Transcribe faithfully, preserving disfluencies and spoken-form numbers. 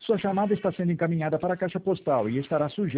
Sua chamada está sendo encaminhada para a caixa postal e estará sujeita